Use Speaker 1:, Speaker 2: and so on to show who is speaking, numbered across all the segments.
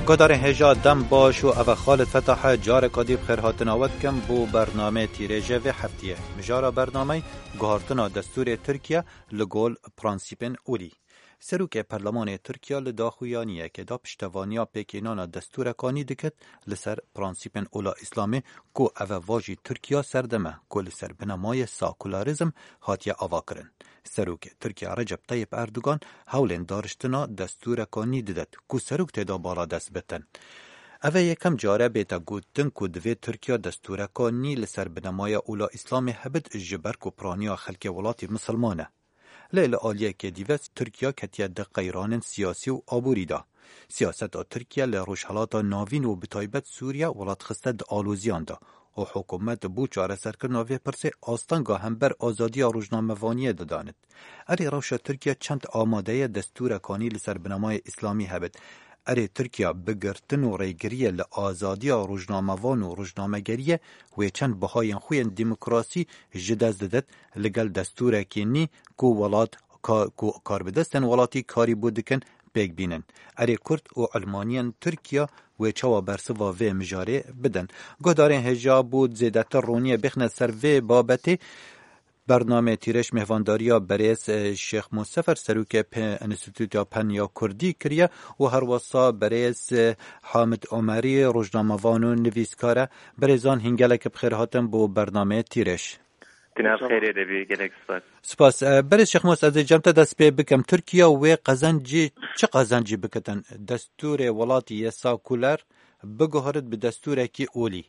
Speaker 1: گدار هجا دم باش و او خالد فتح جار کدیب خیرهاتنا ودکم بو برنامه تیریجه و هفتیه مجارا برنامه گهارتنا دستور ترکیه لگول پرانسیپن اولی سروک پرلمان ترکیه لداخویانیه که دا پشتوانیا پیکینانا دستور کانی دکت لسر پرانسیپن اولا اسلامی کو او واجی ترکیه سردمه کو لسر بنامای ساکولاریزم هاتیه آوا کرن. سروک ترکیه رجب طیب اردوگان هولین دارشتنا دستور کانی ددت کو سروک تدا بالا دست بتن. اوه یکم جاره بیتا گوتن کو دوی ترکیه دستور کانی لسر بنامای اولا اسلامی هبد جبر کو پرانیا خلک ولاتی مسلمانه. لیل آلیه که دیوست ترکیه کتیه ده قیران سیاسی و آبوری دا. سیاست ترکیه لروشحالات ناوین و بتایبت سوریه ولات خسته ده آلوزیان دا. و حکومت بو چاره سرکرنا وی پرسه آستانگا هم بر آزادی روزنامه‌وانی دادند. اری روش ترکیه چند آماده دستور کانی لسر بنامای اسلامی هبد. اری ترکیه بگرتن و ریگریه لآزادی روزنامه‌وان و روزنامه‌گریه و چند بهای خوین دموکراسی جداز دادد لگل دستور کینی کو ولات کار بدستن ولاتی کاری بودکن پیگ بینن. اری کرد و علمانیان ترکیه و چوا برسوا و مجاره بدن. گهدارین هجا بود زیدتر رونیه بخنه سر و بابتی برنامه تیرش مهوانداریا بریس شیخ مصطفی سروک انستیتوت پنیا کردی کریه و هر وصا بریس حامد عمری روزنامه‌وان و نویسکاره بریزان هنگلک بخیر هاتم بو برنامه تیرش.
Speaker 2: جناب خیره دبی گلک
Speaker 1: سپاس. بریس شیخ مصطفی از جمت دست پی بکم ترکیه و قزنجی چه قزنجی بکتن دستور ولاتی ساکولر بگهارد به دستور کی اولی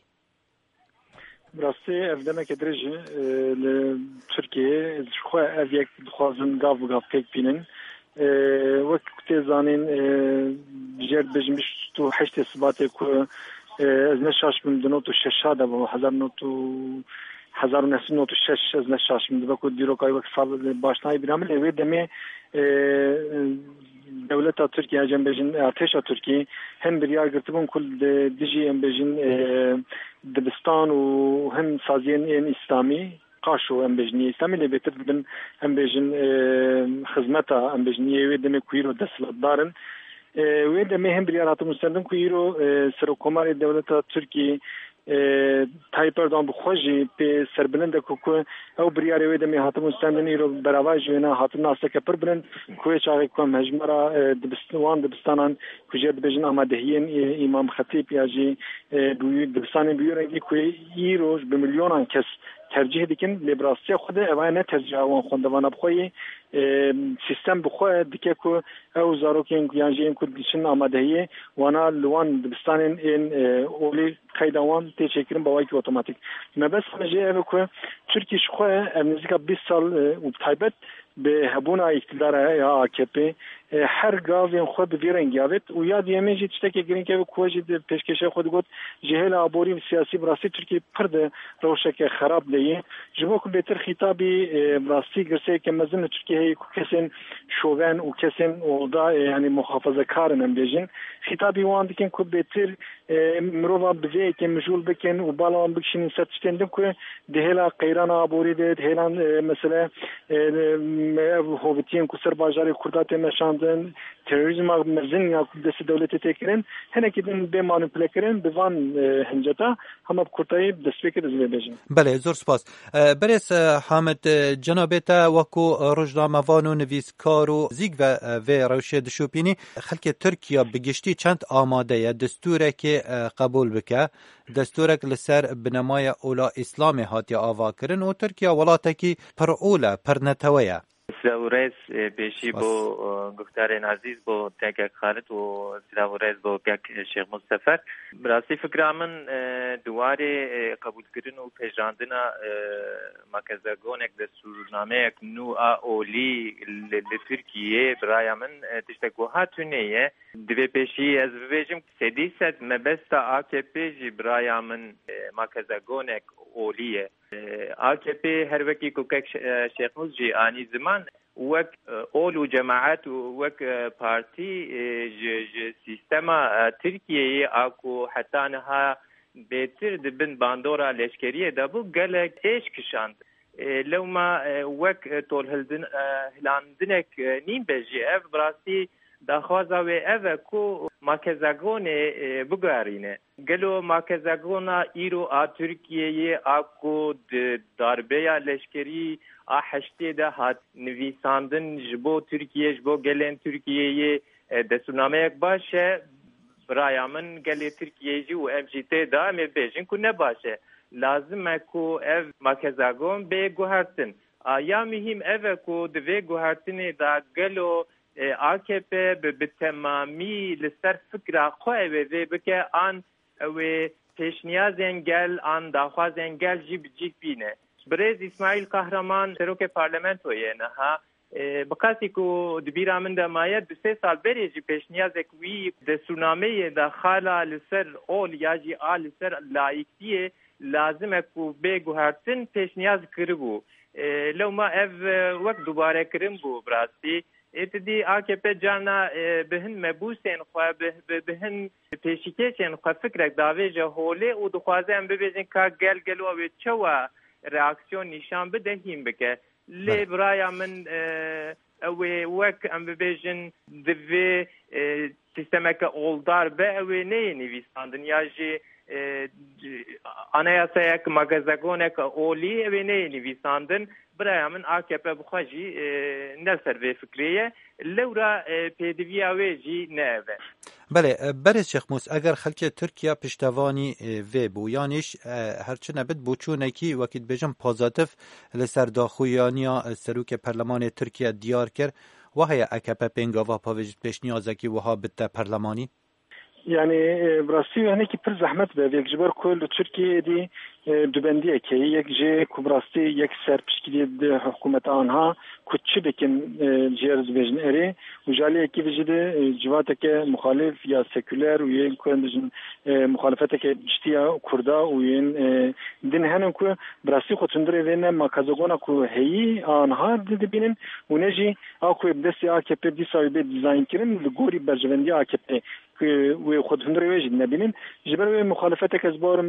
Speaker 3: براستی افدامه که درجه لترکیه خواه اویک خوازن گاف و گاف پیک بینن وقت زانین جرد بجمش تو حشت سباته که از نشاش من دنوتو ششاده و هزار نسل نوتو شش از نشاش من دبکو دیروکای وقت سال باشنای برامل اوی دمه دولت ترکیه جنب بجن ارتش ترکیه هم بریار گرتبون کل دیجی هم بجن دبستان و هم سازین این اسلامی قاشو هم بجنی اسلامی لبیتر بدن هم بجن خدمتا هم بجنی و دم کویرو دستلات دارن و دم هم بریار هاتم مستندم کویرو سرکومار دولت ترکیه تایپر دام بخوجی به سربلند کوکو او بریاره وی دمی هاتم مستندنی رو براواج وینا هاتم ناسه کپر برن کوی چاقی کم هجمرا دبستانان کجید بجن آمادهین امام خطیب یاجی دبستان بیورنگی کوی ای روز به میلیونان کس ترجیح دیکن لیبراسی خود اوانه ترجیح آوان خوندوان بخوی سیستم بخوی دیگه که او زاروکین یانجین که دیشن آمادهیه وانا لوان دبستان این اولی قیدوان تیچکرین با وایکی اتوماتیک. مبس خنجه او که ترکیش خوی امنزیکا 20 سال وبتایبت به هبونا اقتدار یا AKP هر گاوین خود بیرنگ یابد و یاد یمیجی تشتکی گرین که کوجی پیشکش خود گفت جهل عبوری سیاسی براستی ترکیه پرده روشک خراب لیه جبوک بهتر خطابی براستی گرسه که مزن ترکیه کسین شوون و کسین اودا یعنی محافظه کارن بیجن خطابی وان دیکن که بهتر مروه بزی که مجول بکن و بالان بکشین ستشتندم که دهلا قیران عبوری ده دهلا مثلا هوبتین کسر باجاری کردات مشاندن تروریسم مزن یا دست دولتی تکرین هنه کدین به مانیپوله کرن بوان هنجتا همه بکرتای دست بکر از بیجن.
Speaker 1: بله زور سپاس. بریس حامد جنابتا وکو روزنامه‌وان و نویسکار و زیگ و روشه دشوپینی خلک ترکیه بگشتی چند آماده دستوره که قبول بکه دستورک لسر بنمای اولا اسلامی هاتی آوا کرن و ترکیه ولاته کی پر اولا پر نتویه
Speaker 2: سلاورز بیشی با گفتار عزیز با تک خالد و سلاورز با گک شیخ مصطفی براستی فکر من دواره قبول کردن و پیشاندنا مکزگونک دستورنامه نو اولی لترکیه برای من تشتگوهاتونه دوی پیشی از ویجم سدیست مبستا AKP جی برای من مکزگونک اولیه AKP هر وکی کوکک شیخ مصطفی آنی زمان وک اولو جماعت وک پارتی سیستم ترکیه اكو حتى انها بيتر دبن باندورا لشكريه دابو قالك ايش كشاند لو ما وك طول هلاندنك نين بجي اف براسي داخوازا و اف كو ماکزاگون بگارینه گلو ماکزاگونا ایرو ترکیه آکو داربه لشکری هشته ده هات نویساندن جبو ترکیه جبو گلن ترکیه دستورنامه یک باشه برای من گلی ترکیه جی و ام جی تی دا می بیشین کو نباشه لازم کو اف ماکزاگون به گوهرتن یا مهم اف کو دوی گوهرتن دا گلو AKP به تمامی لسر فکر خواه و بکه آن و پیشنیازن گل آن داخوازن گل جیب بینه برز اسماعیل قهرمان سروک پارلمنتویه نها بقاسی کو دبیرا من ده مایه 2 سال بریجی پیشنیازک وی دستورنامه ده خالا لسر اول یا جی آل لسر لایکتیه لازم کو بگو هرتن پیشنیاز کربو لو ما اف وقت دوباره کرم بو براستی اتدی AKP جانا بهن مبوسین خواه بهن پیشکیچین خواه فکرک داویجه هوله و دخوازه هم ببیزین که گل و چوا reaksiyon nişan bedehim bike le buraya min ve vek em bebejin divi sistemeke oldar be ve ne nivîsandin ya jî anayasaya magazagonek oli ve ne nivîsandin buraya min AKP bixwe jî neser vê fikriye lewra pêdiviya wê jî ne eve.
Speaker 1: بله برای شیخ موس اگر خلک ترکیه پشتوانی و بو یانیش هرچه نبید بوچونکی وکید بجم پازاتف لسر داخویانیا سروک پرلمان ترکیه دیار کرد و های AKP پنگاوا پاویجت پیش نیازکی وها بده پرلمانی؟
Speaker 3: Yani burası yani ki pır zahmet ve vekcibar kol Türkiye'de dübendiye ki yekce kubrası yek serpişkili de hükümet anha kutçu bekin ciğer vejin eri ujali ki vejide civateke muhalif ya seküler uyen koyandın muhalefeteke ciddiya kurda uyen din hemen ku burası kutundure ve ne makazogona ku heyi anha dedi binin uneji aku bdesi AKP disayibe dizayn kirin gori berjevendi AKP و خود هندره وجد نبینن جبر مخالفت کسبارم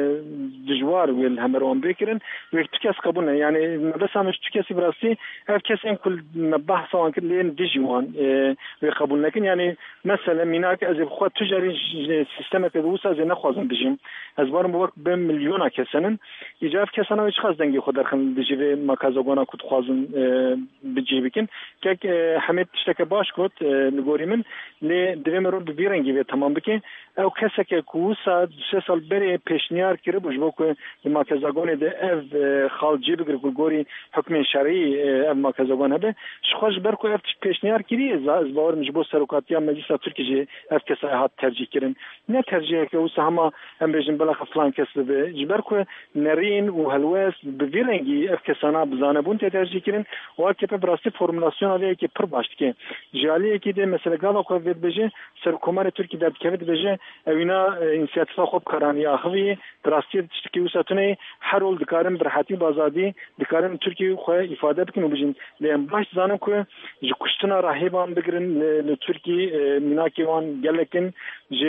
Speaker 3: دجوار و الهمرون بکرن و تکس قبولن یعنی نبسامش تکسی براسی هر کسی این کل بحث آن که لین دجوان و قبول نکن یعنی مثلا میناک از خود تجاری سیستم که دوست از نخوازم بجیم از بارم بوق به میلیون کسانن ایجاب کسان هیچ خاص دنگی خود درخن دجوی مکازگانا کد خوازن بجی بکن که حمید تشتک باش کد نگوری من لی دویم رو ببیرن gibi tamam ki o keseke kusa 3 sal beri peşniyar kire bu ku makazagone de ev xalci bir gori hükmün şer'i ev makazagone be şoş ber ku ev peşniyar kiri az bağır mecbur serokatiya meclis Türkiye ev kesahat tercih kirin ne tercih ki o sama em bejin bela falan kesbe be jiber ku nerin و هلوس بویرنگی ev kesana bizanebun tercih kirin o AKP brasi formülasyon avi ki pır baştı jali ki de mesela gava ku vedbeje serkomar Türkiye de kevit beje evina inisiyatifa خوب karani axvi drastir tişki usatune her ol dikarim berhati bazadi dikarim Türkiye xwe ifade bikin bujin lem baş zanım ku jukuştuna rahiban bigirin le Türkiye minakiwan gelekin je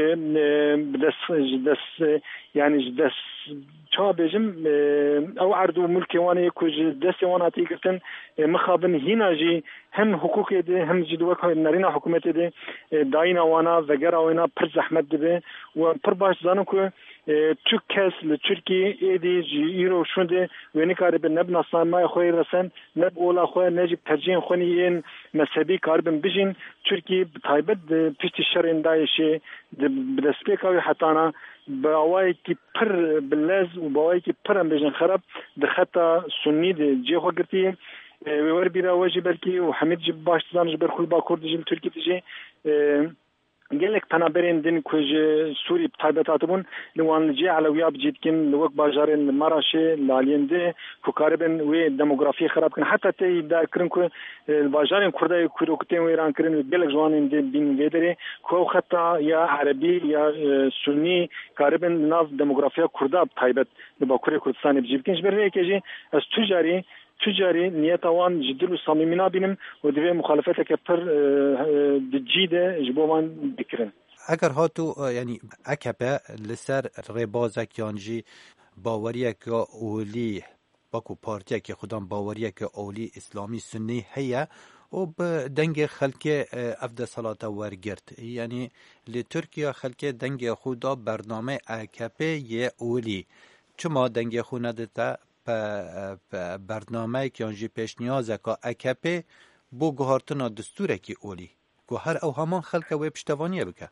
Speaker 3: des yani des çabejim او عرض ملکی وانی کو دست واناتی گفتن مخابن هیناجی هم حقوق ده هم جدوک نرینا حکومت ده داینا وانا وغیرہ وانا پر زحمت ده و پر باش زانو کو Türk kes le Türkiye edi euro şunde ve ne kadar bir nebna sanmaya koyarsan neb ola koyar necip tercihin khoniyen mezhebi karbin bijin Türkiye taybet pişti şerin daişi bidespeka hatana باوای کی پر بلز و باوای کی پرم بجن خراب de خطا سنی de جهو گرتی ور بیرا واجب کی و حمید جب باش زان جبر خل با کرد جل ترکی تجی gelek panaberin din kuj Suri tabitatımın liwanlıcı alawiyab jitkin lwak bajarın Maraşe laliyende ku karibin ve demografi xarab kin hatta te da kirin ku bajarın kurday kurukten ve iran kirin gelek jwanın din bin vedere ku hatta ya Arabi ya Sunni karibin nav demografiya kurda taybet bakure Kurdistan bjibkin jberre keji az tücari niyetawan ciddi ve samimi nabinim ve diye muhalefete kepir dicide jibovan dikrin.
Speaker 1: اگر هاتو یعنی AKP لسر ربازک یانجی باوریه که اولی باکو پارتیه که خودم باوریه که اولی اسلامی سنی هیه و بدنگ خلک افد صلاة ورگرد یعنی لترکیا خلک دنگ خدا برنامه AKP یه اولی چما دنگ خو ندتا برنامه که آنجی پیش نیازه که AKP بو گهارتنا دستوره کی اولی گوهر او همان خلک و پشتوانیه بکه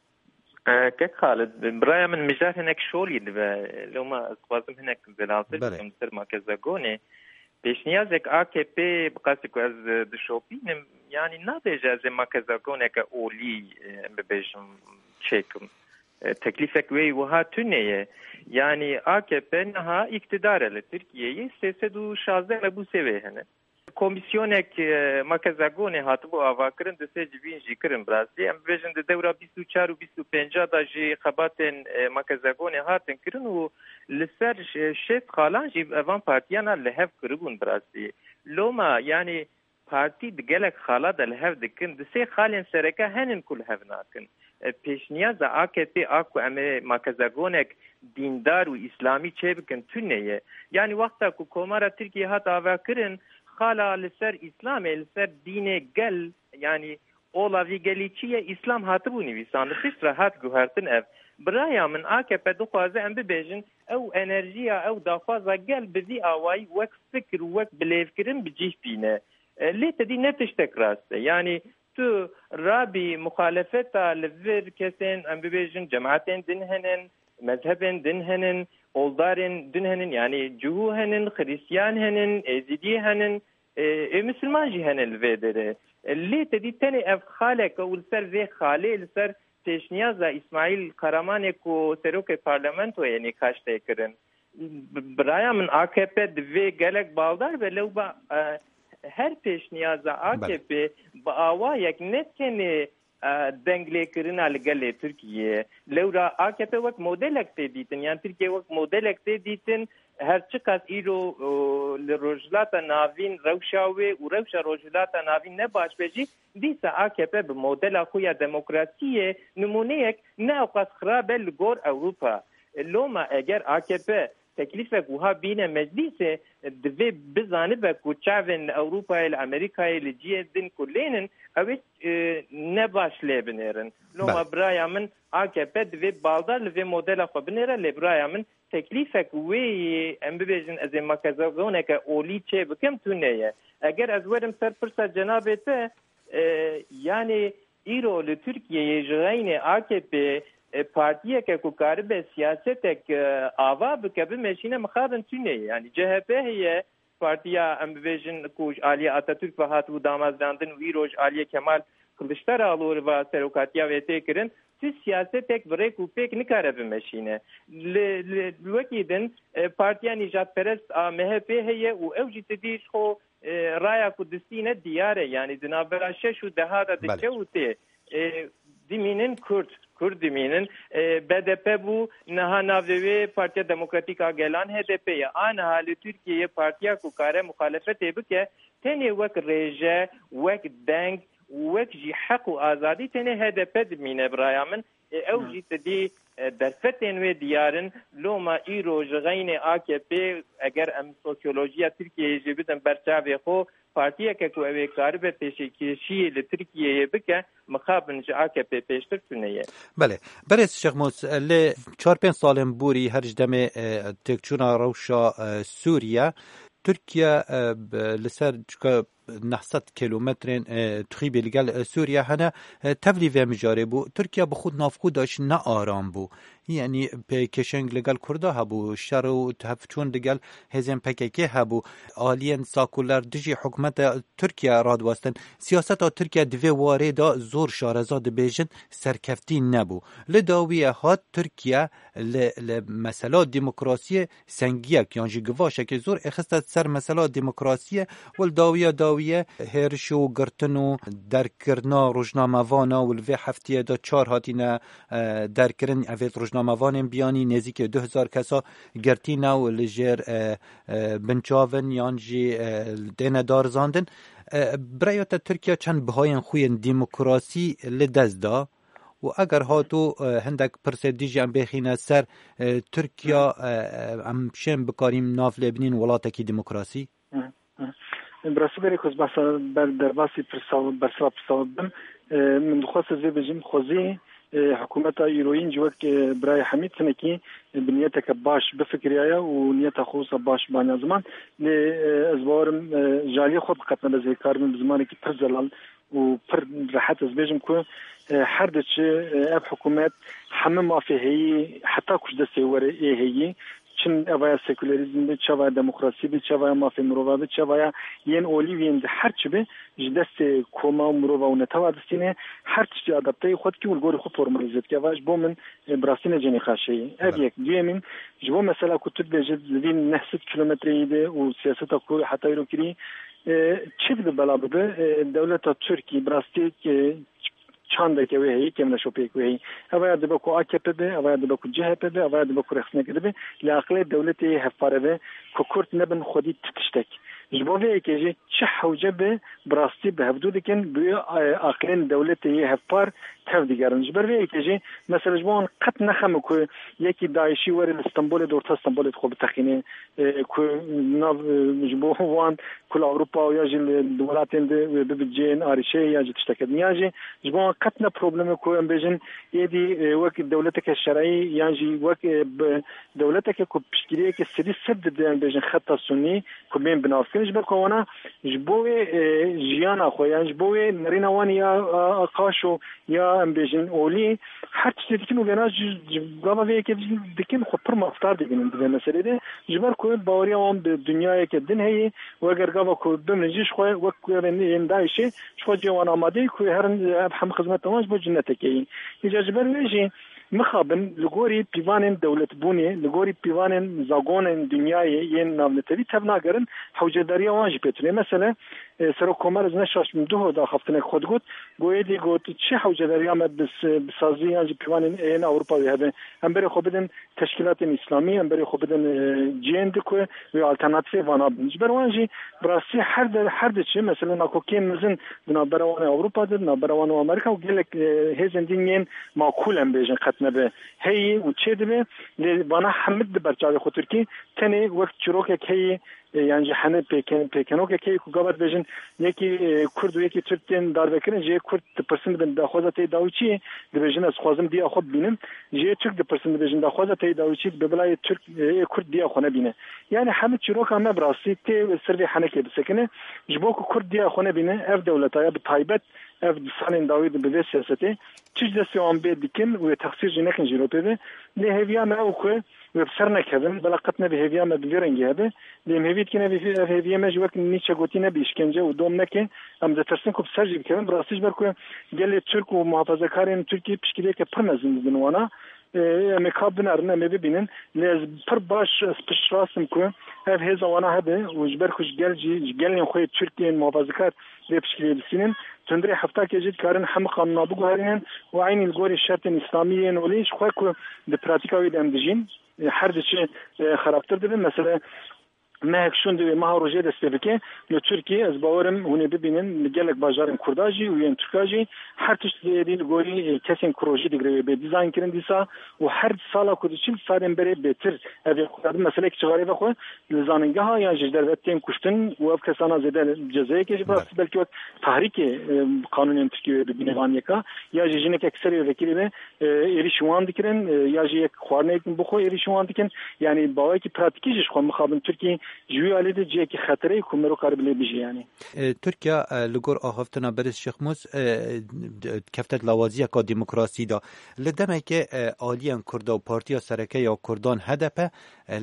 Speaker 2: كيف خالد برايا من مجال هناك شولي لو ما خوازم هناك زلالتش مثل ما كزاقوني پیش نیازك AKP بقاسك از دشوبين يعني نابجا زي ما كزاقوني كأولي ببيجم تشيكم تكليفك وي وها تنية يعني AKP نها اقتدار لتركيا سيسدو شازده لبو سوي هنا komisyonek makazagone hatbu avakirin de se civin jikirin brasi em bejin de devra 24 و 25 da ji xabaten makazagone hatin kirin u liser şef xalan ji evan partiyana lehev kiribun brasi loma yani parti de gelek xala da lehev dikin de se xalen sereka henin kul hevnakin peşniyaza AKP aku eme makazagonek dindar u İslami çebikin tüneye yani vakta ku komara Türkiye hat avakirin خالا لسر اسلام لسر دین گل یعنی اولاوی گلیچیه اسلام هاتبو نویسان لسر راحت گوهرتن اف برایا من AKP دخوازه ام ببیجن او انرژیا او داخوازه گل بذی آوائی وک فکر وک بلیفکرن بجیح بینه لیتا دی نتشتک راسته یعنی تو رابی مخالفتا لفر کسین ام ببیجن جماعتین دنهنن مذهبین دنهنن اولدارن دنهنن yani cuhuhenin, Hristiyanhenin, Ezidiyehenin, Müslüman cihenin vedere. Li tedi tane ev xalek ul ser ve xale ser teşniyaza İsmail Karaman'e ko seroke parlamento yani kaçta kirin. Buraya min AKP ve gelek baldar ve levba her teşniyaza AKP ba avayek netken دنگلی کرنا لگل ترکیه لورا AKP وقت مدلک دیدن یعنی ترکیه وقت مدلک دیدن هر چقدر ایرو لروجلات ناوین روشاوی و روش روجلات ناوین نباش بجی دیسا AKP به مدل خویا دموکراسیه نمونه یک نه اوقات خرابه لگور اوروپا لوما اگر AKP تکلیف گوها بین مجلس دوی بزانه با کوچاون اروپا ال امریکا ال جی دین کلینن اوی نباش لبنرن لوما برایا من AKP دوی بالدار لوی مدل خو بنره لبرایا من تکلیف وی ام ببیجن از مکزاگونه که اولی چه بکم تونه اگر از ورم سر پرسا جنابته یعنی ایرو لترکیه جغین AKP partiye ke ku karibe siyasetek ava bike meşine mixabin tune yani CHP heye partiya em bibêjin ku Aliye Atatürk ve hatu damazdandin wî roj Aliye Kemal Kılıçdaroğlu ve serokatiya ve tekirin siz siyasetek birek û pêk nikare bimeşîne wekî din partiya nijadperest a MHP heye û ew jî tidî xwe raya Kurdistîne diyare yani di navbera şeş û deha da dikewtê dimînin Kurd dimînin BDP bu niha navê Partiya Demokratîk a Gelan HDP ye ana hali Türkiye partiya ku kare muhalefetê bike tenê wek rêje wek deng wek jî heq û azadî tenê HDP dimîne biraya min ew jî tidî derfetên wê diyarin loma îro ji xeynê AKP eger em sosyolojiya Tirkiyeyê jî bidin berçavê xwe partiyeke ku ew ê karibe pêşkêşiyê li Tirkiyeyê bike mixabin ji AKP pêştir tûneye.
Speaker 1: Bele berêz Şexmûz lê 4-5 salên borî her ji demê têkçûna rewşa Sûriye Türkiye li ser 900 kilometrên tixîbê li gel Sûriye hene tevlî vê mijarê bû Türkiye bi xwe navxwe daş ne aram bû yani pêkêşeng li gel Kurda hebû şer û tevçûn di gel hêzên PKK hebû aliyên sakuler dijî hikûmeta Türkiye radwestin siyaseta Türkiye di vê warê da zor şareza dibêjin serkeftî nebû li dawiyê hat Türkiye li mesela demokrasiyê sengiyek yan jî givaşekê zor existe ser mesela demokrasiyê wel dawiye hêriş û girtin û derkirina rojnamevana û li vê heftiyê da 4 hatîne derkirin evê rojnamevanên biyanî nêzîkî 2000 kesa girtîne û li jêr binçavin yan jî têne darizandin biraya te Tirkiye çend bihayên xwe yên demokrasî li dest da û eger hatû hindek pirsê dijî em bêxîne ser Tirkiye em şên bikarîn nav lêbinîn welatekî demokrasî
Speaker 3: براسي بري خوز بس درباسي برسا بم من خاص زي بجم خوزي حكومة إيروين جوك براي حميد سنكي بنيتك باش بفكريايا ونيتها خوصة باش بانيا زمان لأزبارم جالية خود قطنا بزي كار من بزماني كي برزلال وبر راحت زبيجم كو حردش اب حكومات حمم ما في هي حتى كش دستي ورا هي چن اویا سکولاریزم به چوا دموکراسی به چوا مافی مروبا به چوا ین اولیوین هر چی به جدست کوما مروبا و نتوا دستینه هر چی ادابته خود کی ولگور خو فرمالیزت که واش بومن براسینه جنی خاصی ابيك دیمین جو مثلا كنت بجد زين 9 کیلومتر ده و سیاست کو حتی رو کری چه به بلابه دولت ترکی براستی که چند که وی که من شوپیک وی اویا د بکو AKP به اویا د بکو CHP به اویا د بکو رخنه کده به لاقل دولتی هفاره به کوکورت نبن خودی تکشتک جبوی که چه حوجه به براستی به حدود کن به اقلین دولتی هفار تف دیگرن جبوی که مثلا جبون قط نخم کو یکی داعشی ور استانبول دورت استانبول خو بتخینه کو ناو جبوان کل اروپا یا جل دولتین ده بجین آریشه یا جتشتک نیاجی جبون قط نه پروبلم کو ام بجن یدی وک دولتک الشرعی یعنی وک دولتک کو پشکریه که سدی سد ده ام بجن خط سنی کو بین بنافس جبر کونا جبوی جیانا خو یعنی جبوی نرینوان یا قاشو یا ام بجن اولی هر چیزی که نو بناج جواب وی که دکین خو پر مفتار دیگن ده مسئله ده جبر کو باوری اون دنیای که دین هی و اگر گاوا کو دمنجش خو وک این دایشه شو جوان آماده کو هر هم خدمت تماش بو جنتکی جبر ویجی مخابن لغوري بيوانن دولت بوني لغوري بيوانن زاغون دنياي ين نامنتري تبناگرن حوجداري وانج بتني مثلا سرو کومر از نشاش من دو دا خفتن خود گوت گویدی گوت چه حوجداري ام بسازي انج بيوانن ان اوروبا هبه هم بره خو بدن تشکیلات اسلامی هم بره خو بدن جند کو و الټرناتیو وانا بنجبر وانجي براسي هر چه مثلا ناکوکین مزن بنابروان اوروبا ده بنابروان امریکا و گلک هزندین معقول ام بيجن نبه هی و چه دبه بنا حمد برچاوی خود ترکی تنی وقت چروک هی یعنی جهان پیکنو که کو گابت بجن یکی کرد و یکی ترکین دار بکرین جه کرد پرسند بن داخوزه داوچی دبجن از خوازم دی خود بینم جه ترک د پرسند بجن داخوزه داوچی به بلای ترک کرد دی خونه بینه یعنی همه چروک هم براسی ته سروی حنکه بسکنه جبو کرد دی خونه بینه اف دولتای به تایبت اف سالین داوید به سیاسته چیز دستی آن به دیکن و تخصیص جنکن جلوپه نه هویا ما او که و بسر نکردن بلاقت نبی هویا ما بیرنگی هده لیم هویت که نبی هویا ما جوک نیچه گوتی نبی اشکنجه و دوم نکه ام دترسن کو بسر جیب کردن براسیش برکو گل ترک و محافظه‌کاران ترکی پشکیده که پر نزند بنوانا مکابن ارنا می ببینن لیز پر باش پشراسم که اف هزا وانا هده و جبر خوش گل خوی ترکیه محافظه‌کار بشکلی بسینن تندري حفتا كجد كارن هم قانون بگو هرين وعين الجوري الشرط الإسلامي وليش خواكو دبراتيكا ويد أمدجين حرد شيء خرابتر دبن مثلا ما هكشون دو ما روجه دست بکه لترکیه از باورم هونه ببینن لگلک باجارن کرداجی و ین ترکاجی هر تشت دیل گوری کسین کروجی دیگری به دیزاین کردن دیسا و هر سالا کدیچیل سالم بره بهتر اوی خود مثلا که چغاری بخو لزاننگه ها یا جدر وقتیم کشتن و اف کسانا زده جزایی که براس بلکه وقت تحریک قانون ترکیه ببینه وانیکا یا جیجنه که اکثر وکیلی به ایریشوان دکرن یا جی یک خوارنه بخو ایریشوان دکن یعنی باوی که پراتیکیش خو مخابن ترکیه جوی آلیده جه که خطره کمرو کاربلی بیشی یعنی
Speaker 1: ترکیه لگور آخفتنا برس شیخ موس کفتت لوازی که دموکراسی دا لدمه که آلیان کرده و پارتیا سرکه یا کردان هدپه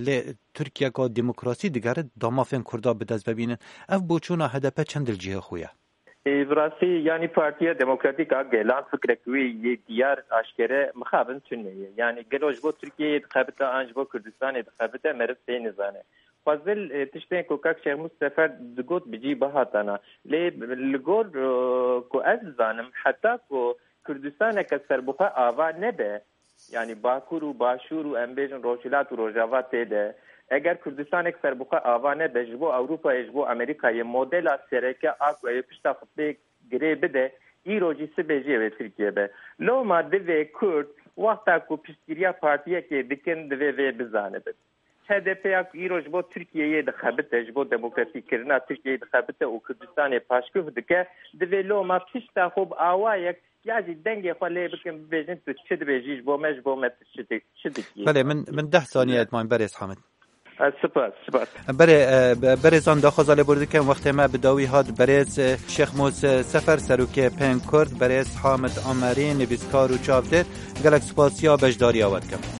Speaker 1: ترکیه که دموکراسی دیگره دامافین کرده بدست ببینن اف بوچونا هدپه چند الجهه خویه
Speaker 2: براسي يعني بارتيا ديمقراطيكا جيلان فكرة كوي ديار أشكره مخابن تنية يعني جلوش بو تركيا تخابته أنج بو كردستان تخابته مرد سين زانه فضل تشتين كوكاك شيخ مصطفى دقوت بيجي بهاتنا ليه الجور كو أزانم حتى كو كردستان كسر بخا آوا نبه يعني باكور و باشور و أمبيجن روشلات و روجاوات تيده اگر کردستان اکثر بخوا آوانه بجبو اروپا اجبو امریکا یه مدل سرکه آکو ای پشتا خطبه گره بده ای روجی سی بجیه به ترکیه به لو ما دوه کرد وقتا کو پشتگیریا پارتیه که دکن دوه بزانه بده HDP ایروج با ترکیه دخبته جبو دموکراسی کرنا ترکیه دخبته و کردستان پاشکوف دکه دویلو ما پیشتا خوب آوایک یازی دنگی خاله بکن بجن تو چه بجیش با مش با مت چه
Speaker 1: بله من 10 ثانیه اتمام برس حامد
Speaker 2: سپاس
Speaker 1: برزان داخل برده که وقتی ما بداوی هاد برز شیخ موسی سفر سروکه پن کرد برز حامد آمری نویسکار و چاپتر گلک سپاسیا بجداری آورد کم